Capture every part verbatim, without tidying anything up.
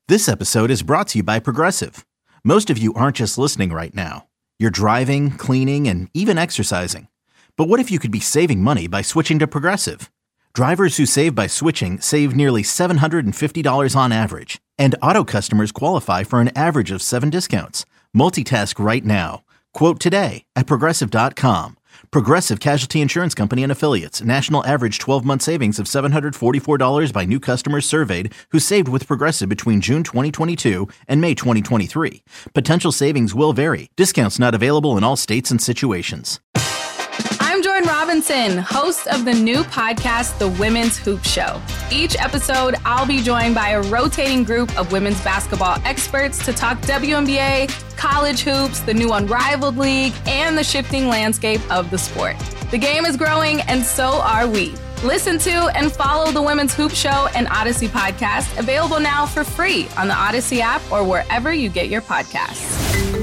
This episode is brought to you by Progressive. Most of you aren't just listening right now. You're driving, cleaning, and even exercising. But what if you could be saving money by switching to Progressive? Drivers who save by switching save nearly seven hundred fifty dollars on average. And auto customers qualify for an average of seven discounts. Multitask right now. Quote today at Progressive dot com. Progressive Casualty Insurance Company and Affiliates. National average twelve-month savings of seven hundred forty-four dollars by new customers surveyed who saved with Progressive between June twenty twenty-two and May twenty twenty-three. Potential savings will vary. Discounts not available in all states and situations. I'm Jordan Robinson, host of the new podcast, The Women's Hoop Show. Each episode, I'll be joined by a rotating group of women's basketball experts to talk W N B A, college hoops, the new Unrivaled League, and the shifting landscape of the sport. The game is growing, and so are we. Listen to and follow The Women's Hoop Show and Odyssey podcast, available now for free on the Odyssey app or wherever you get your podcasts.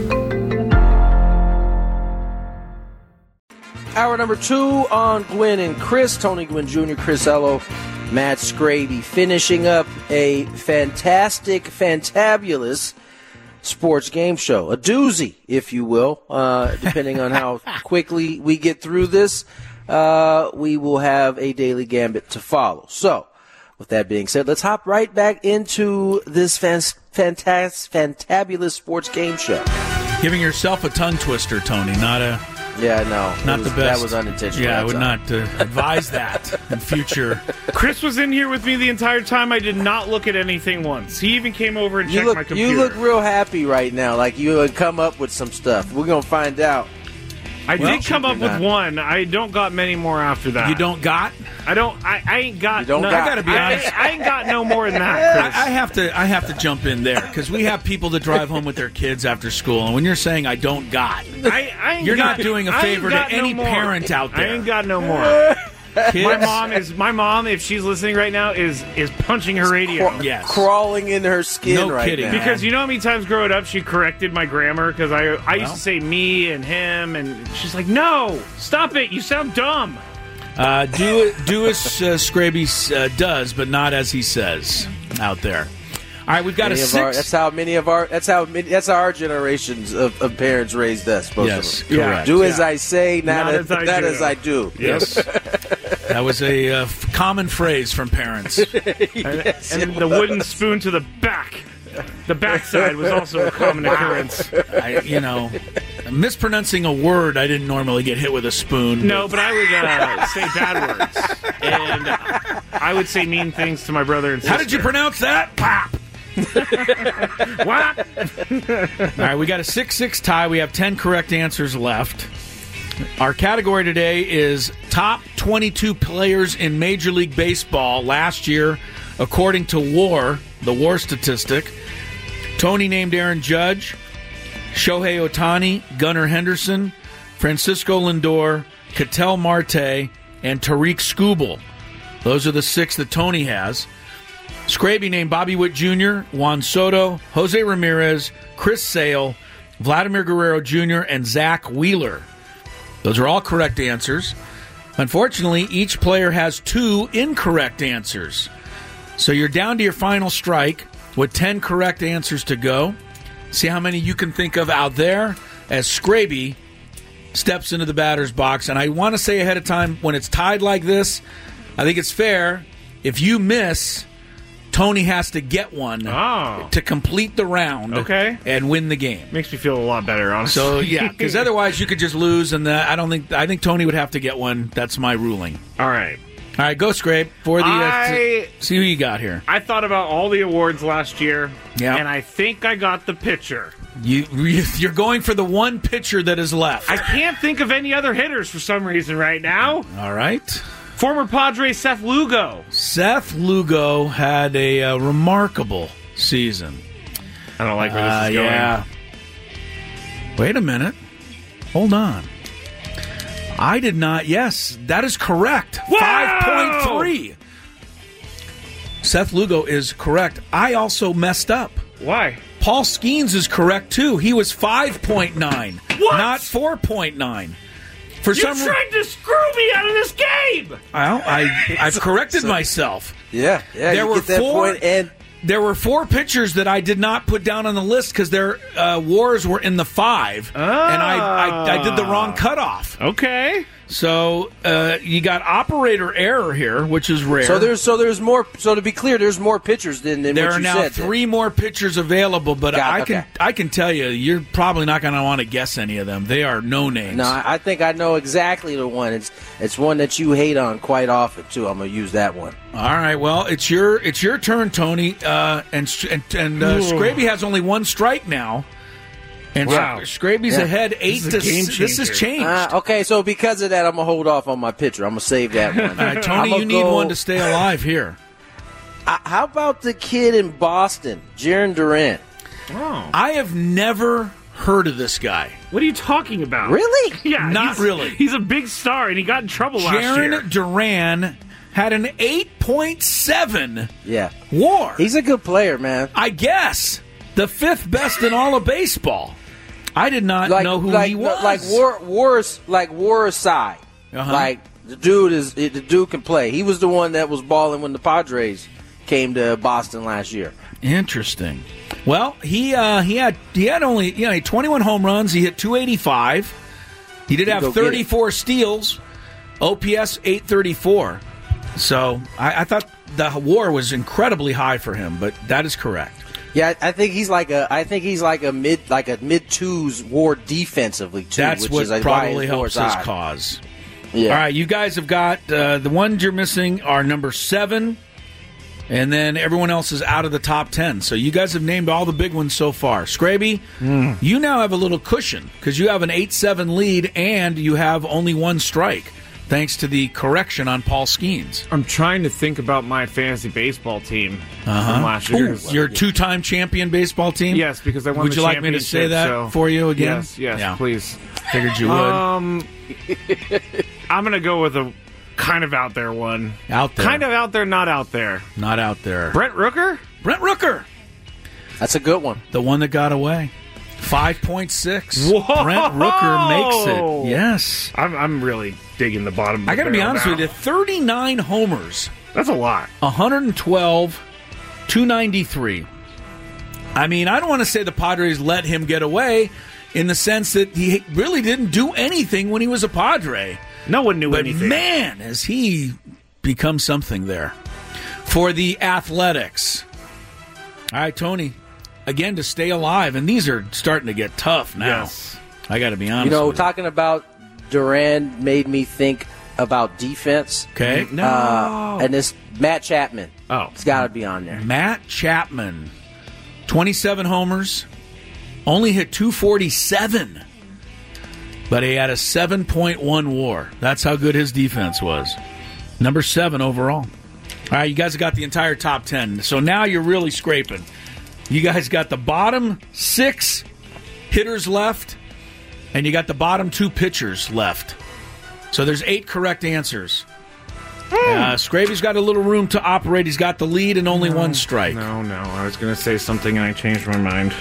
Hour number two on Gwynn and Chris. Tony Gwynn Junior, Chris Ello, Matt Scraby, finishing up a fantastic, fantabulous sports game show. A doozy, if you will, uh, depending on how quickly we get through this. Uh, we will have a daily gambit to follow. So, with that being said, let's hop right back into this fan- fantas- fantabulous sports game show. Giving yourself a tongue twister, Tony, not a... Yeah, no. Not was, the best. That was unintentional. Yeah, I would time. not uh, advise that in future. Chris was in here with me the entire time. I did not look at anything once. He even came over and you checked look, my computer. You look real happy right now, like you had come up with some stuff. We're going to find out. I well, did come up with not. one. I don't got many more after that. You don't got? I don't. I, I ain't got. You don't no, got. I gotta be honest. I, I ain't got no more than that, Chris. I, I have to. I have to jump in there because we have people that drive home with their kids after school, and when you're saying I don't got, I, I ain't you're got, not doing a I ain't favor to got no any more. parent out there. I ain't got no more. Kids, My mom is. My mom, if she's listening right now, is is punching her radio. Craw- Yes. Crawling in her skin No right kidding. now. Because you know how many times growing up she corrected my grammar because I I used Well. to say me and him and she's like, no, stop it, you sound dumb. Uh, do it. Do as uh, Scraby uh, does, but not as he says out there. All right, we've got Many a of six. our, that's how many of our. That's how. Many, that's how our generations of, of parents raised us. Most Yes, of them. correct. Do as Yeah. I say, not, Not as, as I not do. as I do. Yes, that was a uh, f- common phrase from parents. Yes, And it the was. wooden spoon to the back. The backside was also a common occurrence. I, you know, mispronouncing a word, I didn't normally get hit with a spoon. No, but I would uh, say bad words. And I would say mean things to my brother and sister. How did you pronounce that? Pop. What? All right, we got a six six tie. We have ten correct answers left. Our category today is top twenty-two players in Major League Baseball last year, according to WAR, the WAR statistic. Tony named Aaron Judge, Shohei Ohtani, Gunnar Henderson, Francisco Lindor, Ketel Marte, and Tariq Skubal. Those are the six that Tony has. Scraby named Bobby Witt Junior, Juan Soto, Jose Ramirez, Chris Sale, Vladimir Guerrero Junior, and Zach Wheeler. Those are all correct answers. Unfortunately, each player has two incorrect answers. So you're down to your final strike with ten correct answers to go. See how many you can think of out there as Scraby steps into the batter's box. And I want to say ahead of time, when it's tied like this, I think it's fair. If you miss, Tony has to get one Oh. to complete the round Okay. and win the game. Makes me feel a lot better, honestly. So yeah, because otherwise you could just lose, and the, I don't think I think Tony would have to get one. That's my ruling. All right. All right, go Scrape for the. Uh, I- t- see who you got here. I thought about all the awards last year, Yeah. and I think I got the pitcher. You you're going for the one pitcher that is left. I can't think of any other hitters for some reason right now. All right. Former Padre Seth Lugo. Seth Lugo had a uh, remarkable season. I don't like where this Uh, is going. yeah. Wait a minute. Hold on. I did not. Yes, that is correct. Wow! five point three. Seth Lugo is correct. I also messed up. Why? Paul Skeens is correct, too. He was five point nine, What? not four point nine. For You some tried to screw me out of this game! Well, I, I've corrected myself. Yeah, yeah. There you were get that four- point and there were four pitchers that I did not put down on the list because their uh, wars were in the five, oh. and I, I I did the wrong cutoff. Okay. So uh, you got operator error here, which is rare. So there's so there's more. So to be clear, there's more pitchers than, than there what are you now said. three more pitchers available, but Got it, I okay. can I can tell you, you're probably not going to want to guess any of them. They are no names. No, I I think I know exactly the one. It's it's one that you hate on quite often too. I'm gonna use that one. All right, well, it's your it's your turn, Tony, uh, and and, and uh, Scraby has only one strike now, and Wow. Scraby's Yeah. ahead eight is a to game s- This has changer. changed. Uh, okay, so because of that, I'm gonna hold off on my pitcher. I'm gonna save that one. All right, Tony, I'ma you need go- one to stay alive here. Uh, how about the kid in Boston, Jaron Durant? Oh. I have never heard of this guy. What are you talking about? Really? Yeah, Not he's- really. He's a big star, and he got in trouble last year. Jaron Duran had an eight point seven Yeah, WAR. he's a good player, man. I guess the fifth best in all of baseball. I did not Like know who like he was. like War War like War aside, Uh-huh. like the dude is the dude can play. He was the one that was balling when the Padres came to Boston last year. Interesting. Well, he uh, he had he had only you know he had twenty-one home runs. He hit two eighty-five. He did Go have get it. thirty-four steals. O P S eight thirty-four. So I, I thought the WAR was incredibly high for him, but that is correct. Yeah, I I think he's like a I think he's like a mid like a mid twos War defensively too. That's which what is like probably why his helps WAR's his high. cause. Yeah. All right, you guys have got uh, the ones you're missing are number seven, and then everyone else is out of the top ten. So you guys have named all the big ones so far. Scraby, Hmm. you now have a little cushion because you have an eight seven lead and you have only one strike, thanks to the correction on Paul Skeens. I'm trying to think about my fantasy baseball team Uh-huh. from last year. Ooh, your two-time champion baseball team? Yes, because I won Would the you like me to say championship, that so- for you again? Yes, yes, Yeah. please. Figured you would. Um, I'm gonna go with a kind of out there one. Out there. Kind of out there, not out there. Not out there. Brent Rooker? Brent Rooker, That's a good one. the one that got away. five point six. Whoa! Brent Rooker makes it. Yes. I'm, I'm really digging the bottom. Of the I got to be barrel honest now. with you. thirty-nine homers, That's a lot. one twelve, two ninety-three. I mean, I don't want to say the Padres let him get away in the sense that he really didn't do anything when he was a Padre. No one knew But anything. man, has he become something there. For the Athletics. All right, Tony. Again, to stay alive. And these are starting to get tough now. Yes. I got to be honest You know, with you. talking about Duran made me think about defense. Okay. No. Uh, and this Matt Chapman. Oh. It's got to be on there. Matt Chapman. twenty-seven homers. Only hit two forty-seven. But he had a seven point one WAR. That's how good his defense was. Number seven overall. All right, you guys have got the entire top ten. So now you're really scraping. You guys got the bottom six hitters left, and you got the bottom two pitchers left. So there's eight correct answers. Uh, Scraby's got a little room to operate. He's got the lead and only one strike. No, no. I was going to say something and I changed my mind.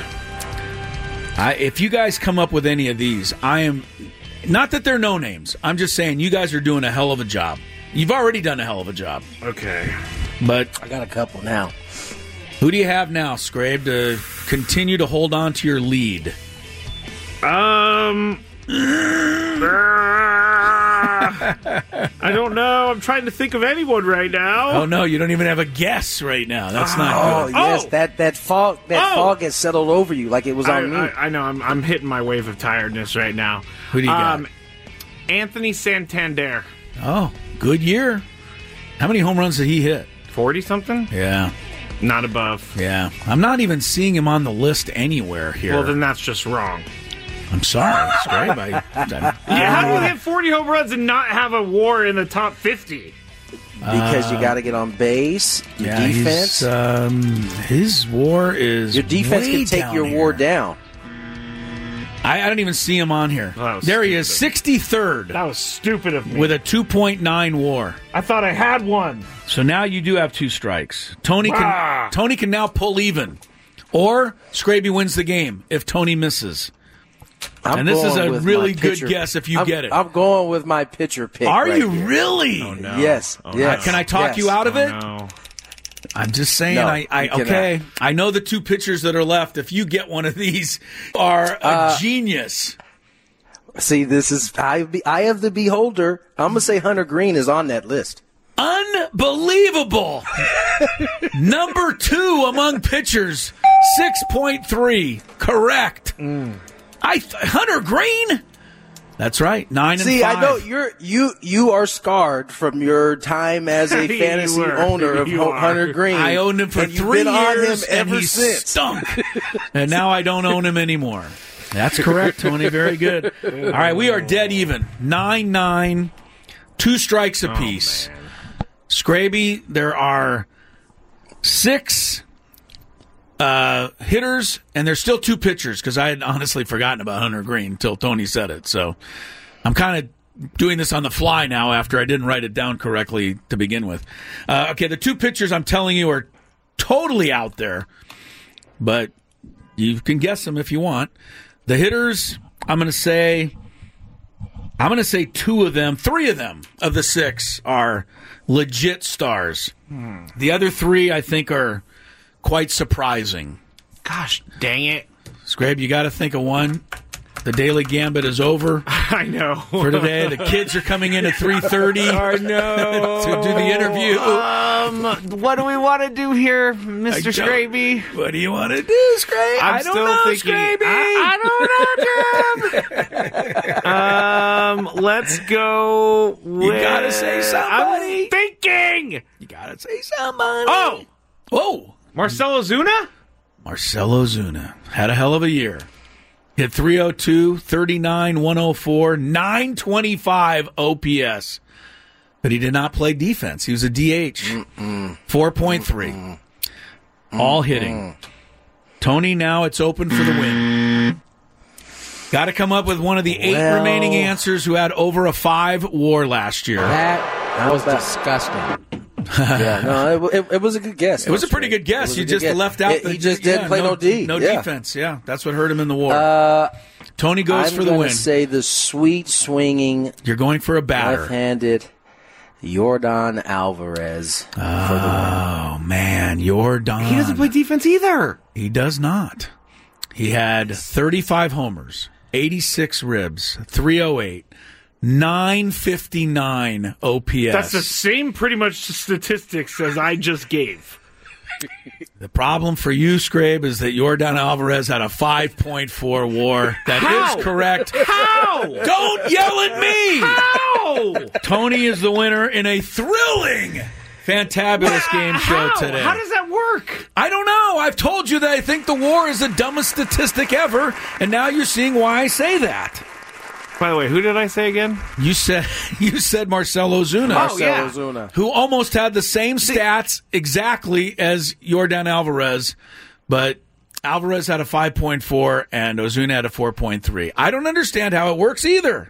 I, if you guys come up with any of these, I am not that they're no names. I'm just saying you guys are doing a hell of a job. You've already done a hell of a job. Okay. But I got a couple now. who do you have now, Scrabe, to continue to hold on to your lead? Um. I don't know. I'm trying to think of anyone right now. Oh no, you don't even have a guess right now. That's Oh not good. yes, Oh. that that fog that Oh. fog has settled over you like it was I, on me. I, I know. I'm, I'm hitting my wave of tiredness right now. Who do you got? Um, Anthony Santander. Oh, good year. How many home runs did he hit? forty something? Yeah, Not above. yeah. I'm not even seeing him on the list anywhere here. Well, then that's just wrong. I'm sorry, Scrabe. I, I, Yeah, how do you hit forty home runs and not have a WAR in the top fifty? because you got to get on base. Your yeah, defense. he's, um, his WAR is your defense way can take down your here. war down. I, I don't even see him on here. That was There he is, stupid. sixty-third That was stupid of me. with a two point nine WAR. I thought I had one. So now you do have two strikes. Tony Ah. can Tony can now pull even, or Scraby wins the game if Tony misses. I'm And this is going a with really my good pitcher- guess if you I'm- get it. I'm going with my pitcher pick. Are right you here. really? No. Yes. Oh, yes. Can I talk yes. you out of Oh, it? no. I'm just saying, No, I, I you cannot. okay. I know the two pitchers that are left, if you get one of these, are a Uh, genius. See, this is eye of, eye of the beholder. I'm going to say Hunter Green is on that list. Unbelievable. Number two among pitchers, six point three. Correct. Mm. I th- Hunter Green? That's right, nine and See, five. I know you're you you are scarred from your time as a You fantasy were. owner of You Ho- are. Hunter Green. I owned him for and you've three been on him years, and ever he since. stunk. And now I don't own him anymore. That's correct, Tony. Very good. All right, we are dead even. nine nine, two strikes apiece. Oh, Scraby, there are six uh, hitters, and there's still two pitchers, because I had honestly forgotten about Hunter Green until Tony said it. So I'm kind of doing this on the fly now after I didn't write it down correctly to begin with. Uh, okay, the two pitchers I'm telling you are totally out there, but you can guess them if you want. The hitters, I'm going to say, I'm going to say two of them, three of them of the six are legit stars. Hmm. The other three, I think, are quite surprising. Gosh, dang it. Scrape, you got to think of one. The Daily Gambit is over I know. for today. The kids are coming in at three thirty I know. to do the interview. Um, what do we want to do here, Mister I don't- Scraby? What do you want to do, Scrape? I'm I don't still know, thinking. Scraby. I, I don't know, Jim. um, let's go. With, gotta say somebody. I'm thinking. You got to say somebody. Oh, Whoa. Marcell Ozuna. Marcell Ozuna had a hell of a year. Hit three oh two, thirty-nine, one oh four, nine twenty-five O P S. But he did not play defense. He was a D H. Mm-mm. four point three. Mm-mm. All hitting. Tony, now it's open for the win. Got to come up with one of the eight Well- remaining answers who had over a five WAR last year. That was disgusting. Yeah, no, it, it, it was a good guess. It was a pretty good guess. You just left out It- the he just didn't yeah, play no, D. No yeah. defense. Yeah, that's what hurt him in the war. Uh, Tony goes I'm for the gonna win. say the sweet swinging You're going for a batter. left-handed Yordan Alvarez for the win. Oh, man. Yordan. He doesn't play defense either. He does not. He had thirty-five homers, eighty-six ribs, three oh eight, nine fifty-nine O P S. That's the same pretty much statistics as I just gave. The problem for you, Scrabe, is that Yordan Alvarez had a five point four WAR. That How? is correct. How? Don't yell at me! How? Tony is the winner in a thrilling, fantabulous game show How? today. How does that work? I don't know. I've told you that I think the WAR is the dumbest statistic ever, and now you're seeing why I say that. By the way, who did I say again? You said you said Marcell Ozuna, Oh, Marcell yeah. Ozuna. who almost had the same stats exactly as Yordan Alvarez, but Alvarez had a five point four and Ozuna had a four point three. I don't understand how it works either.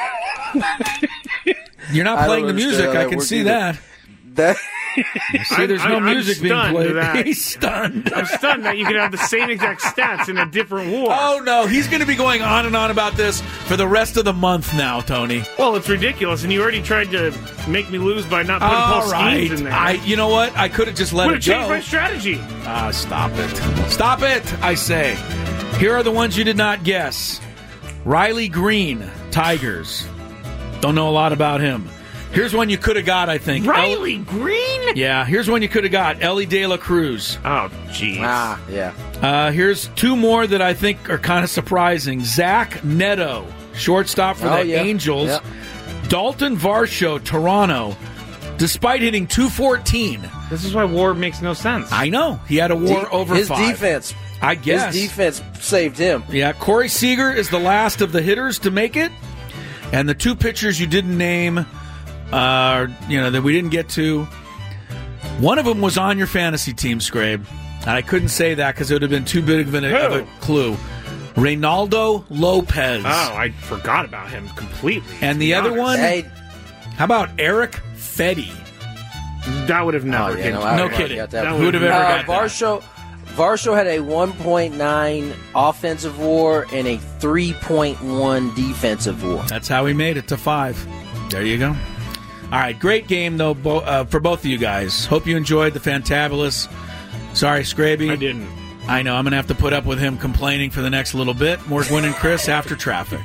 You're not I playing the don't music. understand how I it can works see either. that. That See, there's no I'm- I'm music being stunned played. that- He's stunned. I'm stunned that you could have the same exact stats in a different war. Oh, no. He's going to be going on and on about this for the rest of the month now, Tony. Well, it's ridiculous, and you already tried to make me lose by not putting All Paul right. Skeens in there. I, you know what? I could have just let would it have changed go. my strategy. Ah, stop it. Stop it, I say. Here are the ones you did not guess. Riley Green, Tigers. Don't know a lot about him. Here's one you could have got, I think. Riley Green? El- yeah, here's one you could have got. Ellie De La Cruz. Oh, jeez. ah, yeah. Uh, here's two more that I think are kind of surprising. Zach Neto, shortstop for Oh, the yeah. Angels. Yeah. Dalton Varsho, Toronto. Despite hitting two fourteen, This is why war makes no sense. I know he had a WAR De- over his five. defense. I guess His defense saved him. Yeah, Corey Seager is the last of the hitters to make it, and the two pitchers you didn't name, uh, you know, that we didn't get to. One of them was on your fantasy team, Scrabe, and I couldn't say that because it would have been too big of, an, of a Who? clue. Reynaldo Lopez, Oh, I forgot about him completely. and the to be other honest. one, Hey, how about Eric Fetty? That would have never oh, yeah, hit. no, I No would've kidding. got that That one. Who would have ever Uh, got that? Varsho, Varsho had a one point nine offensive WAR and a three point one defensive WAR. That's how he made it to five. There you go. All right, great game, though, bo- uh, for both of you guys. Hope you enjoyed the Fantabulous. Sorry, Scraby. I didn't. I know. I'm going to have to put up with him complaining for the next little bit. More Gwynn and Chris after traffic.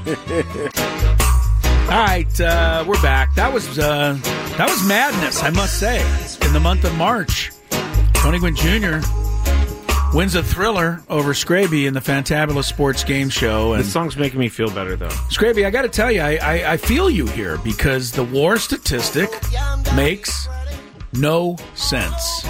All right, uh, we're back. That was uh, that was madness, I must say. In the month of March, Tony Gwynn Junior wins a thriller over Scraby in the Fantabulous Sports Game Show. And This song's making me feel better, though. Scraby, I got to tell you, I, I, I feel you here because the war statistic makes no sense.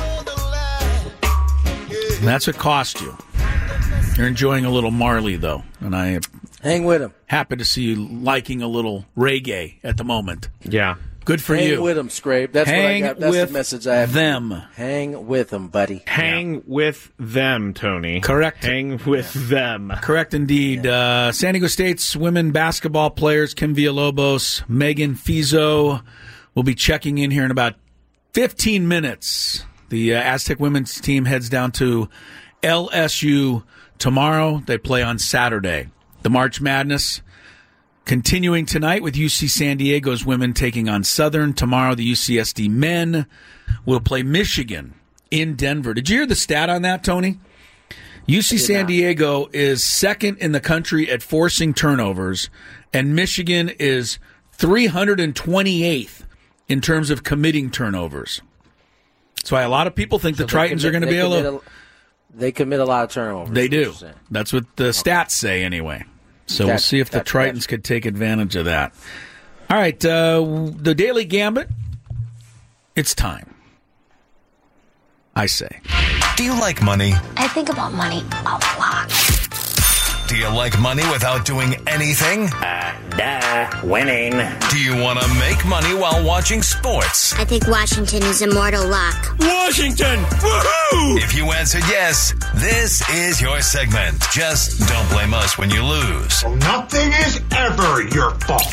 And that's what cost you. You're enjoying a little Marley, though, and I am Hang with him. happy to see you liking a little reggae at the moment. Yeah. Good for Hang you. with him, Scrape. That's Hang what I got. That's with the message I have. them. Hang with him, buddy. Hang with them, Tony. Correct. Hang with them. Correct indeed. Uh, San Diego State's women basketball players, Kim Villalobos, Megan Fizo, will be checking in here in about fifteen minutes. The uh, Aztec women's team heads down to L S U tomorrow. They play on Saturday. The March Madness continuing tonight with U C San Diego's women taking on Southern. Tomorrow, the U C S D men will play Michigan in Denver. Did you hear the stat on that, Tony? U C San Diego is second in the country at forcing turnovers, and Michigan is three hundred twenty-eighth in terms of committing turnovers. That's why a lot of people think So the Tritons commit- are going to they be able commit to. a- They commit a lot of turnovers. They is what do. you're saying. That's what the stats say, anyway. So we'll Gotcha, see if the gotcha, Tritons gotcha. could take advantage of that. All right, uh, the Daily Gambit. It's time. I say. Do you like money? I think about money a lot. Do you like money without doing anything? Duh, winning. Do you want to make money while watching sports? I think Washington is immortal luck. Washington! Woohoo! If you answered yes, this is your segment. Just don't blame us when you lose. Nothing is ever your fault.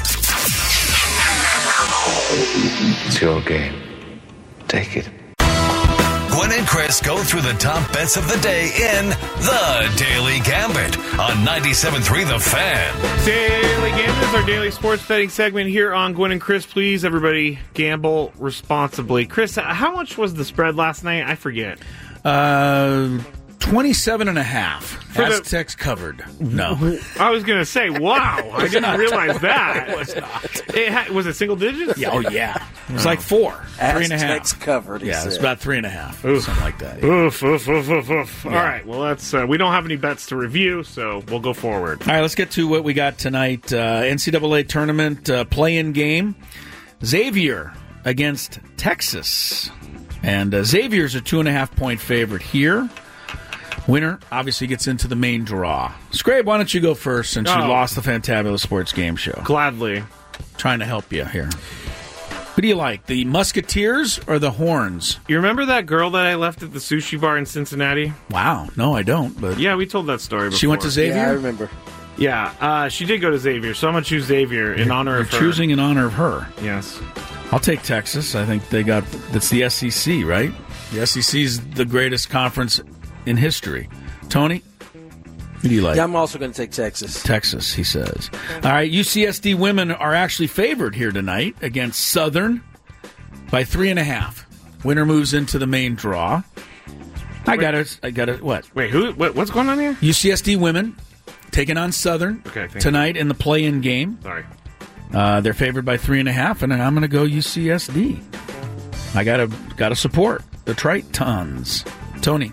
It's your game. Take it. Gwen and Chris go through the top bets of the day in The Daily Gambit on ninety-seven point three The Fan. Daily Gambit is our daily sports betting segment here on Gwen and Chris. Please, everybody, gamble responsibly. Chris, how much was the spread last night? I forget. Uh, twenty-seven and a half. For the- Aztecs covered. No. I was going to say, wow, I didn't realize that. It was not. It ha- was it single digits? Yeah, oh, yeah. It was like four. Three and a half. Aztecs covered, he Yeah, it was said. about three and a half. Oof. Something like that. Yeah. Oof, oof, oof, oof, oof. All right, well, that's uh, we don't have any bets to review, so we'll go forward. All right, let's get to what we got tonight. Uh, N C double A tournament uh, play-in game. Xavier against Texas. And uh, Xavier's a two-and-a-half-point favorite here. Winner obviously gets into the main draw. Scrape, why don't you go first since you Oh. lost the Fantabulous Sports Game Show? Gladly. Trying to help you here. Who do you like, the Musketeers or the Horns? You remember that girl that I left at the sushi bar in Cincinnati? Wow. No, I don't. But Yeah, we told that story before. she went to Xavier? Yeah, I remember. Yeah, uh, she did go to Xavier, so I'm going to choose Xavier in honor You're of her. choosing in honor of her. Yes. I'll take Texas. I think they got that's the S E C, right? The S E C is the greatest conference in history. Tony, who do you like? Yeah, I'm also going to take Texas. Texas, he says. All right, U C S D women are actually favored here tonight against Southern by three and a half. Winner moves into the main draw. I got it. I got it. What? Wait, who? What, what's going on here? U C S D women taking on Southern Okay, thank tonight in the play-in game. Sorry. Uh, they're favored by three and a half, and I'm going to go U C S D. I got to got to support the Tritons. Tony,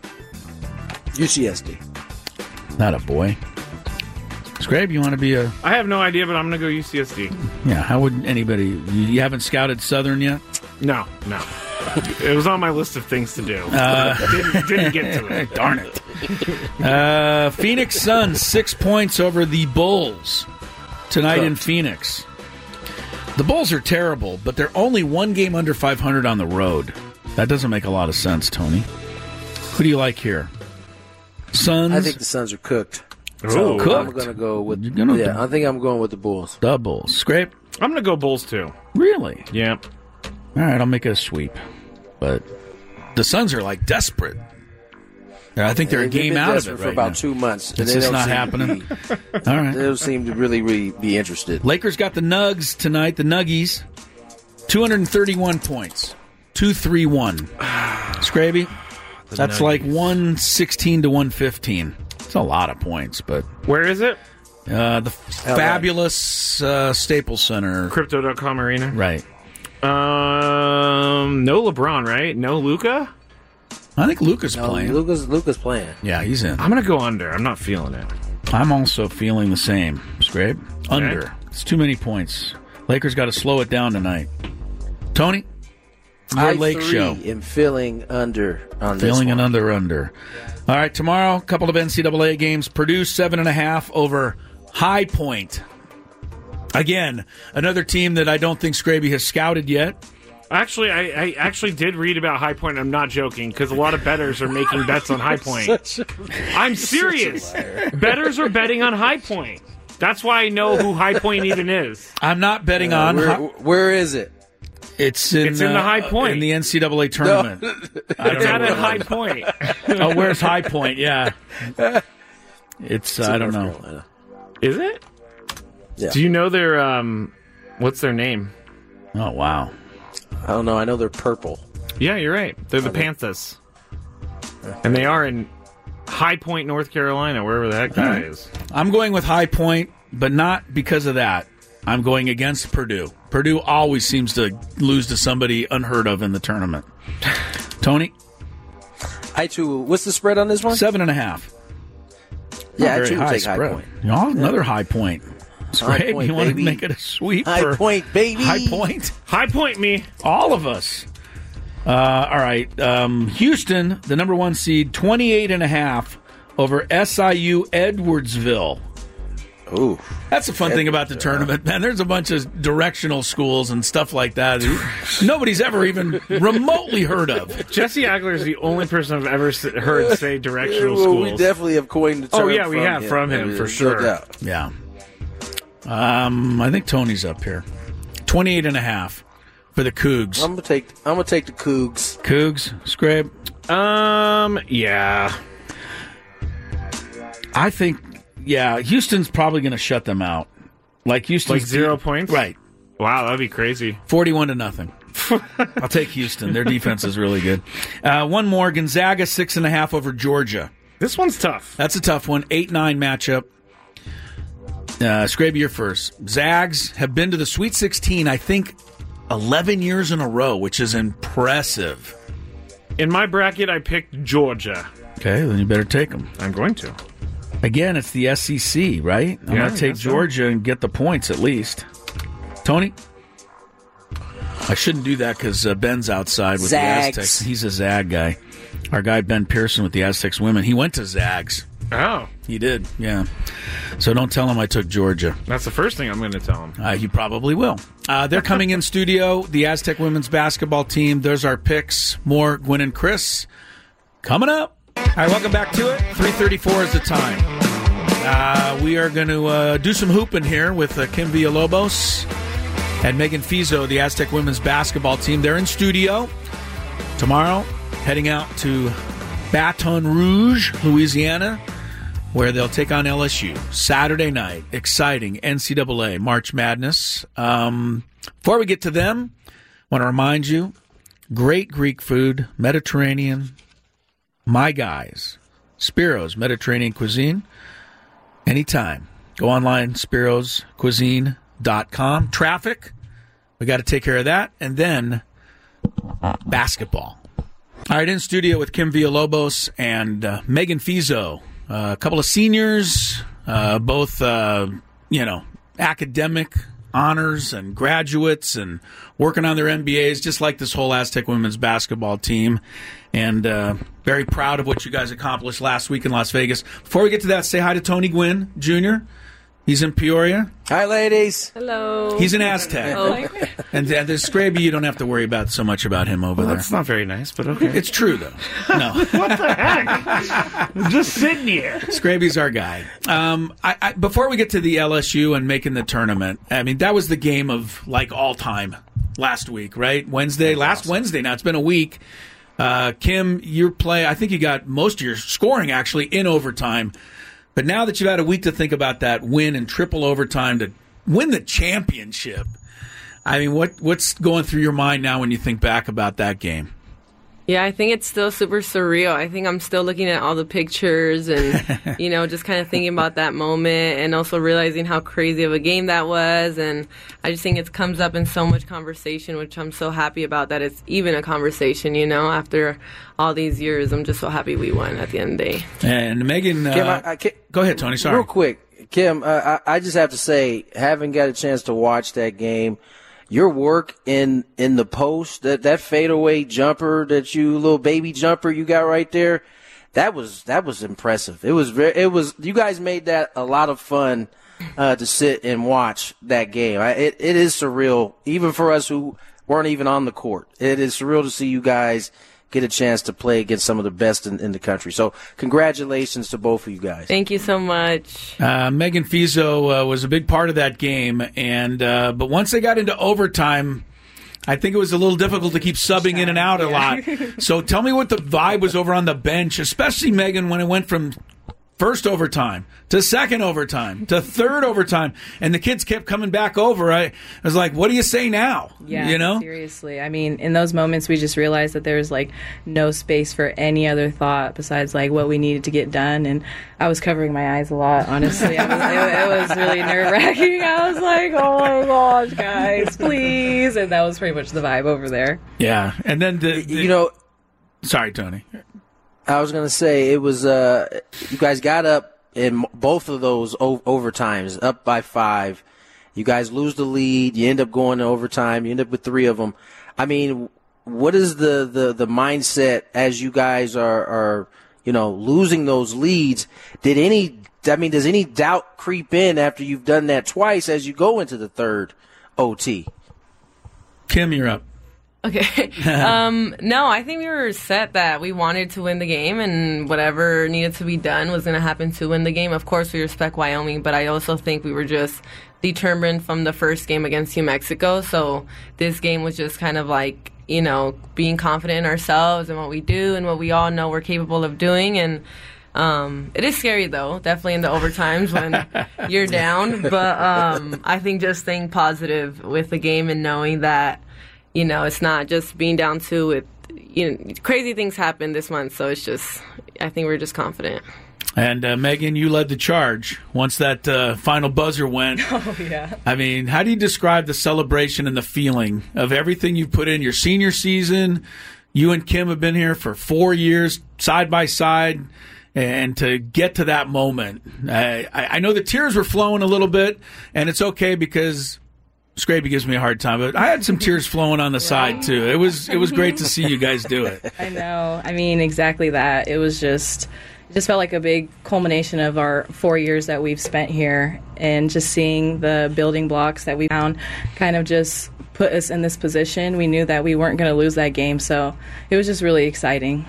U C S D. not a boy. Scrape, you want to be a I have no idea, but I'm going to go U C S D. yeah? How would anybody? You, you haven't scouted Southern yet? No, no. It was on my list of things to do. Uh, didn't, didn't get to it. Darn it. Uh, Phoenix Suns six points over the Bulls tonight in Phoenix. The Bulls are terrible, but they're only one game under five hundred on the road. That doesn't make a lot of sense, Tony. Who do you like here? Suns. I think the Suns are cooked. Ooh. So I'm Cooked? going to go with. You're gonna- yeah, I think I'm going with the Bulls. the Bulls. Scrape. I'm going to go Bulls, too. Really? Yeah. All right, I'll make it a sweep. But the Suns are like desperate. I think they're a They've game been out of desperate it for right about now. two months. and It's they just don't not seem to happening. be- All right. They don't seem to really, really be interested. Lakers got the Nugs tonight, the Nuggies. two hundred thirty-one points. two three one. Scraby, that's like one sixteen to one fifteen. It's a lot of points, but... Where is it? Uh, the fabulous uh, Staples Center. Crypto dot com Arena. Right. Um, no LeBron, right? No Luka? I think Luka's No, playing. Luka's, Luka's playing. Yeah, he's in. I'm going to go under. I'm not feeling it. I'm also feeling the same, Scrape. Under. Okay. It's too many points. Lakers got to slow it down tonight. Tony? Your I Lake three show. am feeling under on this Feeling one. an under under. All right, tomorrow, a couple of N C double A games. Purdue seven and a half over High Point. Again, another team that I don't think Scraby has scouted yet. Actually, I, I actually did read about High Point. I'm not joking because a lot of bettors are making bets on High Point. I'm serious. Bettors are betting on High Point. That's why I know who High Point even is. I'm not betting Uh, on. where, Hi- where is it? it's in, It's in the uh, High Point. in the N C double A tournament. No. I don't It's know at where- a High Point. Oh, where's High Point? Yeah, it's. Uh, I don't North know. Carolina. Is it? Yeah. Do you know their um? What's their name? Oh wow. I don't know. I know they're purple. Yeah, you're right. They're the Panthers, and they are in High Point, North Carolina, wherever the heck that Alright. is. I'm going with High Point, but not because of that. I'm going against Purdue. Purdue always seems to lose to somebody unheard of in the tournament. Tony, I too. What's the spread on this one? seven and a half. Yeah, Not I very too would high take High spread. Point. You know, another High Point. It's High great. Point, You want baby. to make it a sweep? High for Point, baby. High Point. High Point me. All of us. Uh, all right. Um, Houston, the number one seed, twenty-eight and a half over S I U Edwardsville. Ooh. That's the fun thing about the tournament, man. There's a bunch of directional schools and stuff like that nobody's ever even remotely heard of. Jesse Agler is the only person I've ever s- heard say directional Well, schools. we definitely have coined the term. Oh, yeah, we from have him. from him, Yeah, for no sure. doubt. Yeah. Um, I think Tony's up here. twenty-eight and a half for the Cougs. I'm gonna take. I'm gonna take the Cougs. Cougs, Scrape. Um, yeah. I think, yeah, Houston's probably going to shut them out. Like Houston's Like zero points? Right. Wow, that'd be crazy. forty-one to nothing. I'll take Houston. Their defense is really good. Uh, one more. Gonzaga, six and a half over Georgia. This one's tough. That's a tough one. eight nine matchup. Uh, Scraby, you're first. Zags have been to the Sweet sixteen, I think, eleven years in a row, which is impressive. In my bracket, I picked Georgia. Okay, then you better take them. I'm going to. Again, it's the S E C, right? I'm Yeah, going to take I guess so. Georgia and get the points at least. Tony? I shouldn't do that because uh, Ben's outside with Zags. the Aztecs. He's a Zag guy. Our guy, Ben Pearson, with the Aztecs women, he went to Zags. Oh, He did, yeah. So don't tell him I took Georgia. that's the first thing I'm going to tell him. Uh, you probably will. Uh, they're coming in studio, the Aztec women's basketball team. There's our picks. More Gwen and Chris coming up. All right, welcome back to it. three thirty-four is the time. Uh, we are going to uh, do some hooping here with uh, Kim Villalobos and Megan Fizo, the Aztec women's basketball team. They're in studio tomorrow, heading out to Baton Rouge, Louisiana, where they'll take on L S U. Saturday night, exciting N C double A March Madness. Um, before we get to them, I want to remind you, great Greek food, Mediterranean, my guys, Spiro's Mediterranean Cuisine. Anytime. Go online, spiros cuisine dot com. Traffic, we got to take care of that. And then basketball. All right, in studio with Kim Villalobos and uh, Megan Fizo. Uh, a couple of seniors, uh, both, uh, you know, academic honors and graduates and working on their M B As, just like this whole Aztec women's basketball team. And uh, very proud of what you guys accomplished last week in Las Vegas. Before we get to that, say hi to Tony Gwynn Junior He's in Peoria. Hi, ladies. Hello. He's an Aztec. Oh. And uh, there's Scraby, you don't have to worry about so much about him over Well, there. that's not very nice, but okay. It's true, though. No. What the heck? I'm just sitting here. Scraby's our guy. Um, I, I, before we get to the L S U and making the tournament, I mean, that was the game of, like, all time last week, right? Wednesday, last awesome. Wednesday. Now, it's been a week. Uh, Kim, your play, I think you got most of your scoring, actually, in overtime. But now that you've had a week to think about that win in triple overtime to win the championship, I mean, what what's going through your mind now when you think back about that game? Yeah, I think it's still super surreal. I think I'm still looking at all the pictures and, you know, just kind of thinking about that moment and also realizing how crazy of a game that was. And I just think it comes up in so much conversation, which I'm so happy about that it's even a conversation, you know, after all these years. I'm just so happy we won at the end of the day. And Megan, uh, Kim, I, I, Kim, go ahead, Tony. Sorry. Real quick, Kim, uh, I, I just have to say, having got a chance to watch that game, your work in, in the post, that, that fadeaway jumper that you, little baby jumper you got right there, that was, that was impressive. It was very, it was, you guys made that a lot of fun, uh, to sit and watch that game. I, it, it is surreal, even for us who weren't even on the court. It is surreal to see you guys get a chance to play against some of the best in, in the country. So congratulations to both of you guys. Thank you so much. Uh, Megan Fizzo uh, was a big part of that game, and uh, but once they got into overtime, I think it was a little difficult to keep subbing in and out a lot. So tell me what the vibe was over on the bench, especially, Megan, when it went from first overtime to second overtime to third overtime, and the kids kept coming back over. I, I was like, what do you say now? Yeah, you know? Seriously. I mean, in those moments, we just realized that there was, like, no space for any other thought besides, like, what we needed to get done. And I was covering my eyes a lot, honestly. I was, it, it was really nerve-wracking. I was like, oh, my gosh, guys, please. And that was pretty much the vibe over there. Yeah. And then, the, the you know... Sorry, Tony. I was going to say, it was, uh, you guys got up in both of those o- overtimes, up by five. You guys lose the lead. You end up going to overtime. You end up with three of them. I mean, what is the, the, the mindset as you guys are, are, you know, losing those leads? Did any, I mean, does any doubt creep in after you've done that twice as you go into the third O T? Kim, you're up. Okay. um, no, I think we were set that we wanted to win the game, and whatever needed to be done was going to happen to win the game. Of course, we respect Wyoming, but I also think we were just determined from the first game against New Mexico. So this game was just kind of like, you know, being confident in ourselves and what we do and what we all know we're capable of doing. And um, it is scary, though, definitely in the overtimes when you're down. But um, I think just staying positive with the game and knowing that, you know, it's not just being down two. It, you know, crazy things happen this month, so it's just, I think we're just confident. And uh, Megan, you led the charge once that uh, final buzzer went. Oh, yeah. I mean, how do you describe the celebration and the feeling of everything you put in your senior season? You and Kim have been here for four years, side by side, and to get to that moment. I, I know the tears were flowing a little bit, and it's okay because Scraby gives me a hard time, but I had some tears flowing on the side too. It was it was great to see you guys do it. I know. I mean, exactly that. It was just it just felt like a big culmination of our four years that we've spent here, and just seeing the building blocks that we found kind of just put us in this position. We knew that we weren't going to lose that game, so it was just really exciting.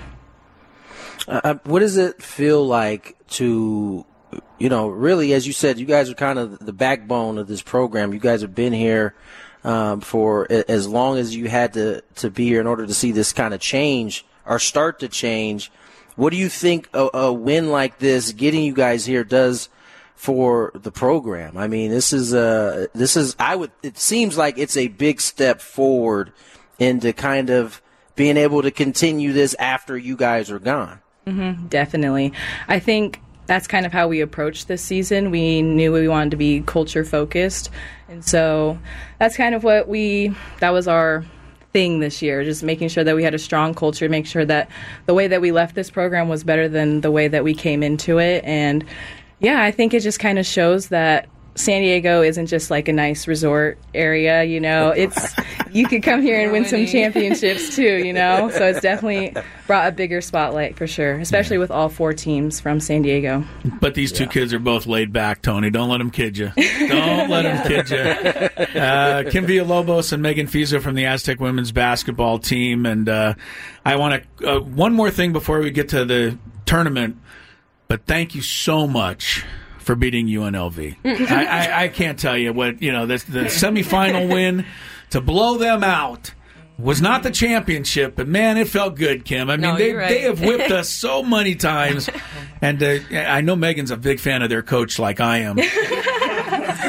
Uh, what does it feel like to, you know, really, as you said, you guys are kind of the backbone of this program. You guys have been here um, for as long as you had to, to be here in order to see this kind of change or start to change. What do you think a, a win like this, getting you guys here, does for the program? I mean, this is a, this is, I would, it seems like it's a big step forward into kind of being able to continue this after you guys are gone. Mm-hmm, definitely. I think that's kind of how we approached this season. We knew we wanted to be culture focused. And so that's kind of what we, that was our thing this year, just making sure that we had a strong culture, make sure that the way that we left this program was better than the way that we came into it. And yeah, I think it just kind of shows that San Diego isn't just like a nice resort area, you know. It's you could come here and win some championships too, you know. So it's definitely brought a bigger spotlight for sure, especially yeah. with all four teams from San Diego. But these two yeah. kids are both laid back, Tony. Don't let them kid you. Don't let them kid you. Uh, Kim Villalobos and Megan Fizzo from the Aztec women's basketball team. And uh, I want to uh, one more thing before we get to the tournament. But thank you so much for beating U N L V. I, I, I can't tell you what, you know, the, the semifinal win, to blow them out was not the championship, but man, it felt good, Kim. I mean, no, they right. they have whipped us so many times, and uh, I know Megan's a big fan of their coach like I am.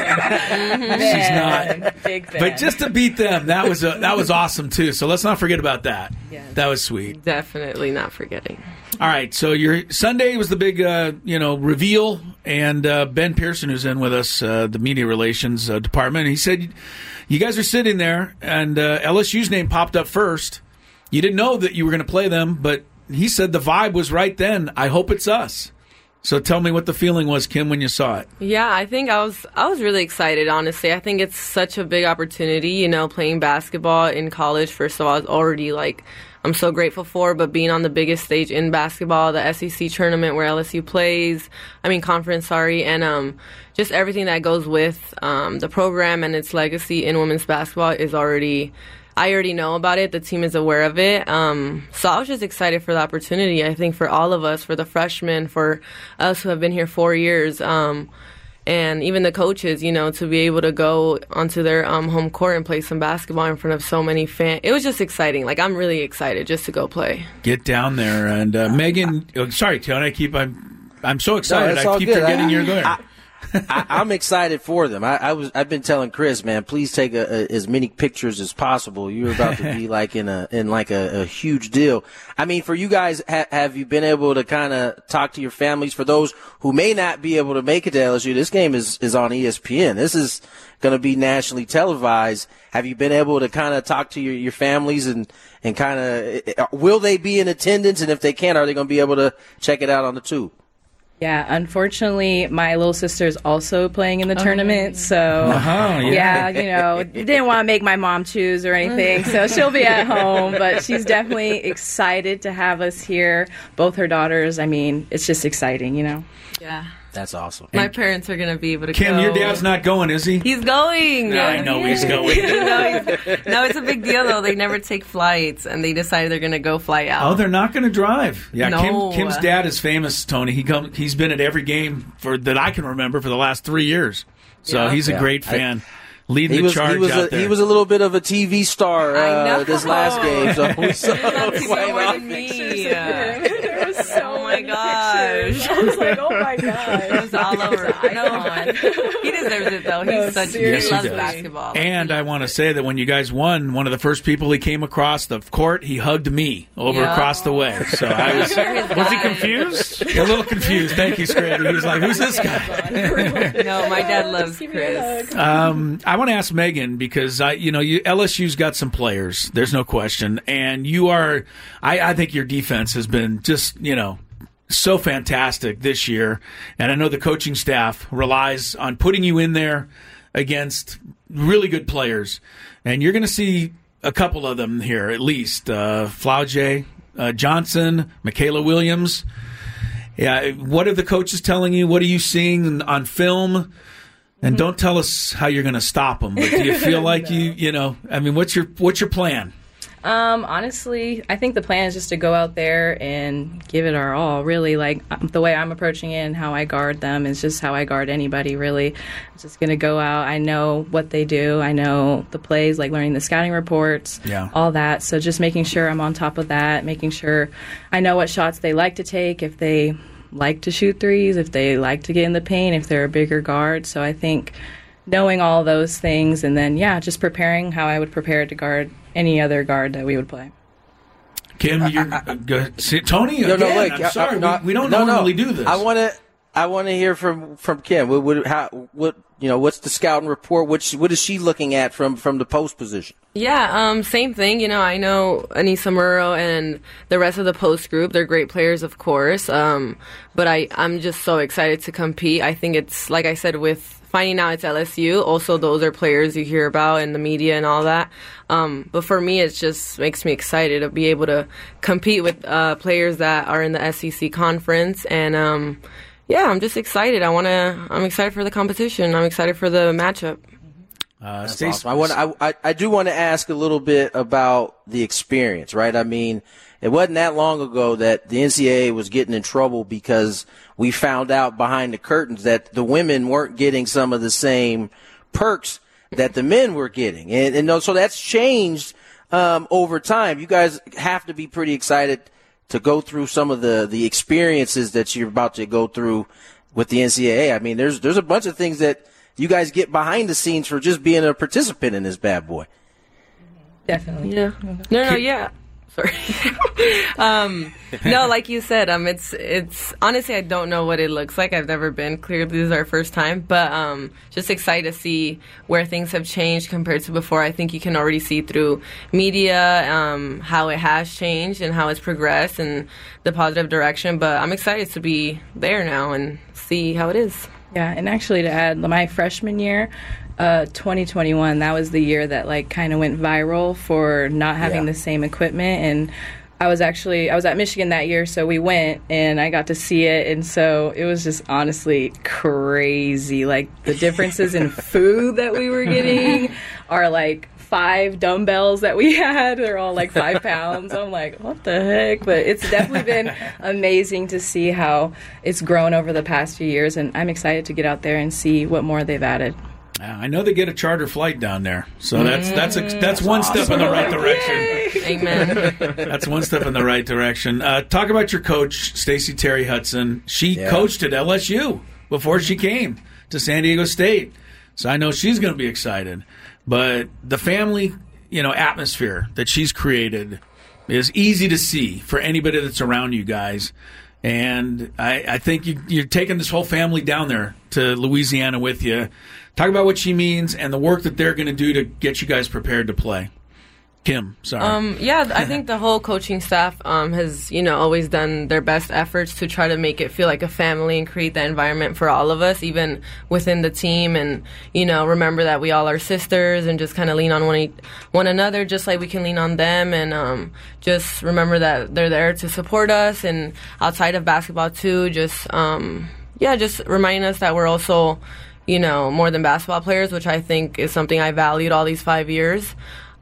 She's not. Big fan. But just to beat them, that was a, that was awesome too. So let's not forget about that. Yes. That was sweet. Definitely not forgetting. All right, so your Sunday was the big, uh, you know, reveal, and uh, Ben Pearson, who's in with us, uh, the media relations uh, department, he said, you guys are sitting there, and uh, L S U's name popped up first. You didn't know that you were going to play them, but he said the vibe was right then. I hope it's us. So tell me what the feeling was, Kim, when you saw it. Yeah, I think I was I was really excited, honestly. I think it's such a big opportunity, you know, playing basketball in college. First of all, it's already like I'm so grateful for, but being on the biggest stage in basketball, the S E C tournament where L S U plays, I mean conference, sorry, and um, just everything that goes with um, the program and its legacy in women's basketball is already, I already know about it. The team is aware of it. Um, so I was just excited for the opportunity. I think for all of us, for the freshmen, for us who have been here four years, um, and even the coaches, you know, to be able to go onto their um, home court and play some basketball in front of so many fans. It was just exciting. Like, I'm really excited just to go play. Get down there. And uh, Megan, oh, sorry, Tony, I keep, I'm, I'm so excited. No, I keep good. forgetting I, you're there. I, I, I'm excited for them. I, I was. I've been telling Chris, man, please take a, a, as many pictures as possible. You're about to be like in a in like a, a huge deal. I mean, for you guys, ha, have you been able to kind of talk to your families? For those who may not be able to make it to L S U, this game is is on E S P N. This is going to be nationally televised. Have you been able to kind of talk to your, your families and and kind of will they be in attendance? And if they can, are they going to be able to check it out on the tube? Yeah, unfortunately, my little sister's also playing in the tournament, so Uh-huh, yeah. yeah. you know, didn't want to make my mom choose or anything, so she'll be at home, but she's definitely excited to have us here, both her daughters. I mean, it's just exciting, you know? Yeah. That's awesome. My parents are going to be able to Kim, go. your dad's not going, is he? He's going. No, I know he's going. no, he's, no, it's a big deal, though. They never take flights, and they decided they're going to go fly out. Oh, they're not going to drive. Yeah, No. Kim, Kim's dad is famous, Tony. He come, he's been at every game for that I can remember for the last three years. So Yeah. he's a Yeah. great fan. Leading He the was, charge he was out a, there. he was a little bit of a T V star I uh, know. this last game. So we saw Not him too playing more off. than me. There was so Oh my many gosh. pictures. I was like, oh my It gosh. was all over. No, he deserves it, though. He's No, such seriously. he Yes, he loves does. basketball. And I want to say that when you guys won, one of the first people he came across the court, he hugged me over Yeah. across the way. So I was Was he confused? a little confused. Thank you, Scrappy. He was like, who's this guy? No, my dad loves Chris. Um, I want to ask Megan because I, you know, you, L S U's got some players. There's no question, and you are. I, I think your defense has been just, you know, so fantastic this year, and I know the coaching staff relies on putting you in there against really good players, and you're going to see a couple of them here at least. Uh, Flaugier, uh, Johnson, Michaela Williams. Yeah, what are the coaches telling you? What are you seeing on film? And don't tell us how you're going to stop them. But do you feel like No. you, you know? I mean, what's your what's your plan? Um, honestly, I think the plan is just to go out there and give it our all, really. Like, um, the way I'm approaching it and how I guard them is just how I guard anybody, really. I'm just going to go out. I know what they do. I know the plays, like learning the scouting reports, Yeah. all that. So just making sure I'm on top of that, making sure I know what shots they like to take, if they like to shoot threes, if they like to get in the paint, if they're a bigger guard. So I think knowing all those things and then, yeah, just preparing how I would prepare to guard any other guard that we would play. Kim, you're uh, good. See, Tony, No, again, no, wait. I'm uh, sorry, no, we, we don't no, normally no. do this. I want to. I want to hear from from Kim. What, what, how, what, you know, what's the scouting report? What, she, what is she looking at from from the post position? Yeah, um, same thing. You know, I know Anissa Murrow and the rest of the post group. They're great players, of course. Um, but I, I'm just so excited to compete. I think it's, like I said, with finding out it's L S U, also those are players you hear about in the media and all that. Um, but for me, it just makes me excited to be able to compete with uh, players that are in the S E C conference. And, um, yeah, I'm just excited. I want to, I'm excited for the competition. I'm excited for the matchup. Uh, That's Stacey- awesome. I want. I, I I do want to ask a little bit about the experience, right? I mean, it wasn't that long ago that the N C double A was getting in trouble because we found out behind the curtains that the women weren't getting some of the same perks that the men were getting, and and so that's changed um, over time. You guys have to be pretty excited to go through some of the the experiences that you're about to go through with the N C double A. I mean, there's there's a bunch of things that you guys get behind the scenes for just being a participant in this bad boy. Definitely. Yeah. No, no, yeah. Sorry. um, no, like you said, um, it's it's honestly I don't know what it looks like. I've never been. Clearly, this is our first time, but um, just excited to see where things have changed compared to before. I think you can already see through media um, how it has changed and how it's progressed and the positive direction. But I'm excited to be there now and see how it is. Yeah, and actually to add, my freshman year, uh, twenty twenty-one, that was the year that like kind of went viral for not having Yeah. the same equipment. And I was actually, I was at Michigan that year, so we went and I got to see it. And so it was just honestly crazy. Like the differences in food that we were getting are like five dumbbells that we had. They're all like five pounds. I'm like, what the heck? But it's definitely been amazing to see how it's grown over the past few years. And I'm excited to get out there and see what more they've added. Yeah, I know they get a charter flight down there, so that's that's a, that's one step in the right direction. Amen. That's one step in the right direction. Uh, talk about your coach, Stacey Terry Hudson. She Yeah. coached at L S U before she came to San Diego State, so I know she's going to be excited. But the family, you know, atmosphere that she's created is easy to see for anybody that's around you guys. And I, I think you, you're taking this whole family down there to Louisiana with you. Talk about what she means and the work that they're going to do to get you guys prepared to play. Kim, sorry. Um, yeah, I think the whole coaching staff um, has, you know, always done their best efforts to try to make it feel like a family and create that environment for all of us, even within the team. And, you know, remember that we all are sisters and just kind of lean on one, e- one another just like we can lean on them. And um, just remember that they're there to support us. And outside of basketball, too, just, um, yeah, just reminding us that we're also, you know, more than basketball players, which I think is something I valued all these five years.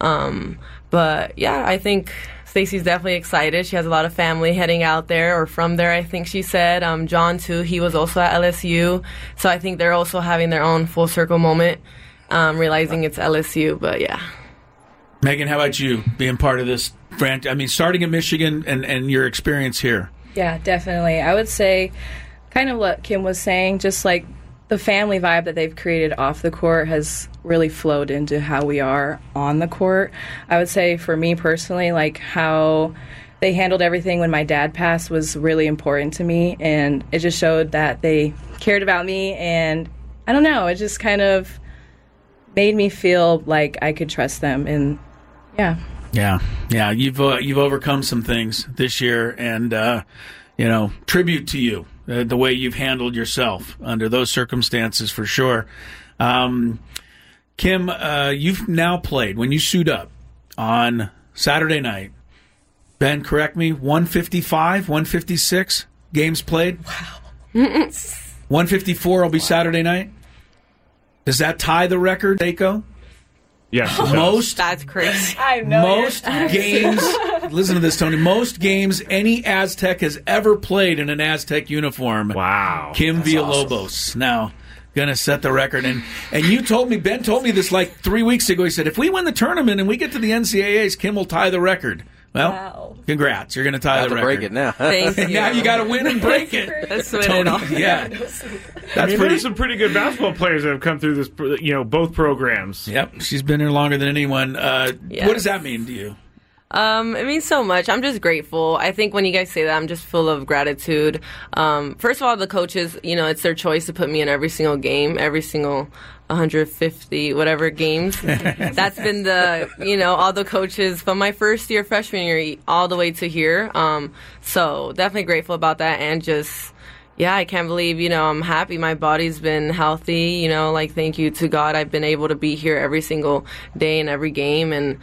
Um, but yeah, I think Stacey's definitely excited. She has a lot of family heading out there or from there, I think she said. Um, John, too, he was also at L S U. So I think they're also having their own full circle moment, um, realizing it's L S U. But yeah. Megan, how about you being part of this franchise? I mean, starting at Michigan and, and your experience here. Yeah, definitely. I would say kind of what Kim was saying, just like the family vibe that they've created off the court has really flowed into how we are on the court. I would say for me personally, like how they handled everything when my dad passed was really important to me, and it just showed that they cared about me, and I don't know, it just kind of made me feel like I could trust them, and yeah. Yeah, yeah, you've uh, you've overcome some things this year, and uh, you know, tribute to you. Uh, the way you've handled yourself under those circumstances, for sure. Um, Kim, uh, you've now played, when you suit up on Saturday night, Ben, correct me, one fifty-five, one fifty-six games played? Wow. one fifty-four will be wow. Saturday night? Does that tie the record, Daco? Yes. Most, That's crazy. I know. Most games, listen to this, Tony, most games any Aztec has ever played in an Aztec uniform. Wow. Kim That's Villalobos. awesome. Now, going to set the record. And and you told me, Ben told me this like three weeks ago. He said, if we win the tournament and we get to the N C double A's, Kim will tie the record. Well, wow. Congrats. You're going to tie I have the to record. break it now. Thank you. Now you got to win and break it. Let's win Tony, it all. yeah. That's That's I mean, pretty. there's some pretty good basketball players that have come through this, you know, both programs. Yep, she's been here longer than anyone. Uh, Yes. What does that mean to you? Um, it means so much. I'm just grateful. I think when you guys say that, I'm just full of gratitude. Um, first of all, the coaches, you know, it's their choice to put me in every single game, every single one hundred fifty, whatever games. That's been the, you know, all the coaches from my first year, freshman year, all the way to here. Um, so definitely grateful about that, and just, yeah, I can't believe, you know, I'm happy. My body's been healthy, you know, like, thank you to God. I've been able to be here every single day in every game, and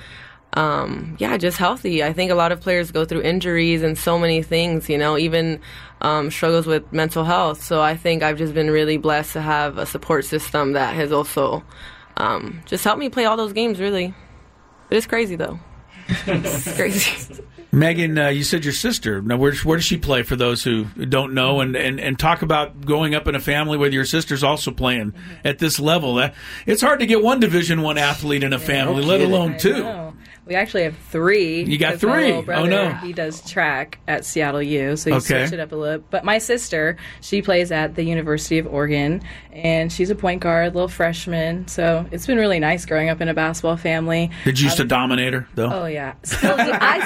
Um, yeah, just healthy. I think a lot of players go through injuries and so many things, you know, even um, struggles with mental health. So I think I've just been really blessed to have a support system that has also um, just helped me play all those games, really. But it's crazy, though. It's crazy. Megan, uh, you said your sister. Now, where, where does she play, for those who don't know? And, and, and talk about growing up in a family where your sister's also playing at this level. Uh, it's hard to get one Division One athlete in a family, no let kidding. alone two. We actually have three. You got 'cause my three? little brother, Oh, no. He does track at Seattle U, so he Okay. switched it up a little. But my sister, she plays at the University of Oregon, and she's a point guard, little freshman. So it's been really nice growing up in a basketball family. Did you used Um, to dominate her, though? Oh, yeah. Still do. I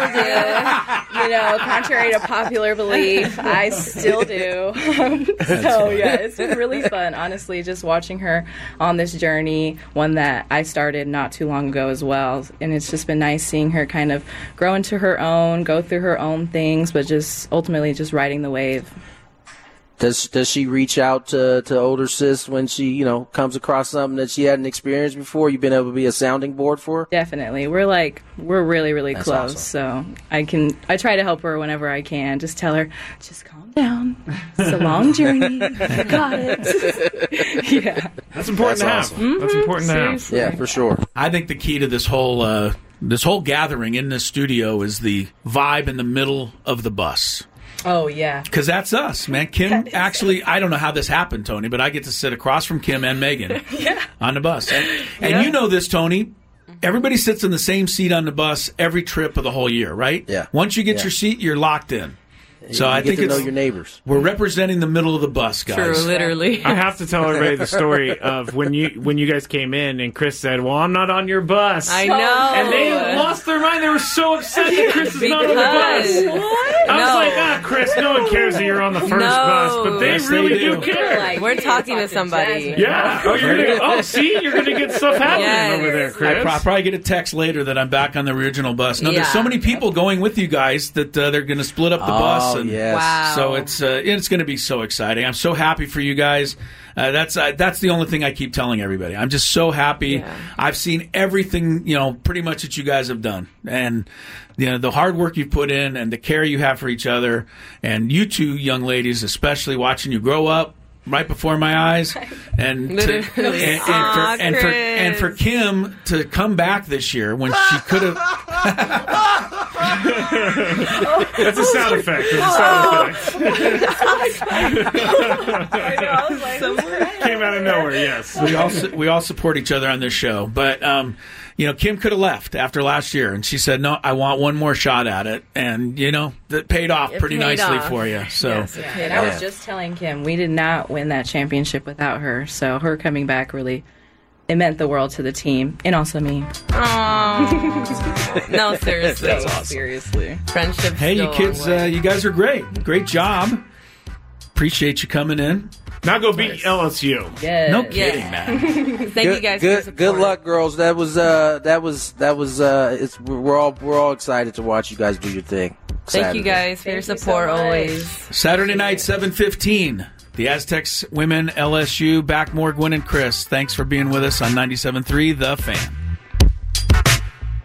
still do. You know, contrary to popular belief, I still do. so, yeah, it's been really fun, honestly, just watching her on this journey, one that I started not too long ago as well. And it's just been nice seeing her kind of grow into her own, go through her own things, but just ultimately just riding the wave. Does does she reach out to, to older sis when she, you know, comes across something that she hadn't experienced before? You've been able to be a sounding board for her? Definitely. We're like, we're really, really That's close. awesome. So I can, I try to help her whenever I can. Just tell her, just calm down. It's a long journey. You got it. yeah. That's important That's to awesome. have. That's important to have. Seriously. Yeah, for sure. I think the key to this whole uh, this whole gathering in this studio is the vibe in the middle of the bus. Oh, yeah. Because that's us, man. Kim, actually, I don't know how this happened, Tony, but I get to sit across from Kim and Megan yeah. on the bus. And, and Yeah. you know this, Tony. Everybody sits in the same seat on the bus every trip of the whole year, right? Yeah. Once you get Yeah. your seat, you're locked in. So you I get think to it's know your neighbors. We're representing the middle of the bus, guys. True, literally. I have to tell everybody the story of when you when you guys came in and Chris said, "Well, I'm not on your bus." I know. And they lost their mind. They were so upset that Chris is not on the bus. Because- I was No. like, ah, Chris, no one cares that you're on the first No. bus, but they Yes, they really do. do care. Like, We're you can talking talk to somebody. Jasmine. Yeah. Oh, you're gonna. Oh, see, you're gonna get stuff happening Yes. over there, I Chris. pro- probably get a text later that I'm back on the original bus. No, there's Yeah. so many people going with you guys that uh, they're going to split up the bus. Oh, And yes. Wow. So it's uh, it's going to be so exciting. I'm so happy for you guys. Uh, that's uh, that's the only thing I keep telling everybody. I'm just so happy. Yeah. I've seen everything, you know, pretty much that you guys have done, and you know the hard work you've put in, and the care you have for each other, and you two young ladies, especially watching you grow up right before my eyes, and to, and, Literally. and, Aw, for, and for and for Chris. Kim to come back this year when she could have. That's a sound effect. That's a sound effect. Came out of nowhere. Yes. we all su- we all support each other on this show, but um, you know, Kim could have left after last year, and she said, "No, I want one more shot at it," and you know, that paid off It pretty paid nicely off. for you. So. Yes, it Yeah, paid and I off. was just telling Kim, we did not win that championship without her. So her coming back really, it meant the world to the team and also me. Aw. No, seriously. That's awesome. Seriously. Friendship. Hey, you kids, uh, you guys are great. Great job. Appreciate you coming in. Now go beat L S U. Yes. No kidding, Yeah. man. Thank good, you guys good, for your support. good luck, girls. That was uh, that was that was uh, it's we're all we're all excited to watch you guys do your thing. Thank Saturday. you guys for your Thank you so support much. always. Saturday night, seven fifteen. The Aztecs women, L S U, Backmore, Gwen, and Chris. Thanks for being with us on ninety-seven point three The Fan.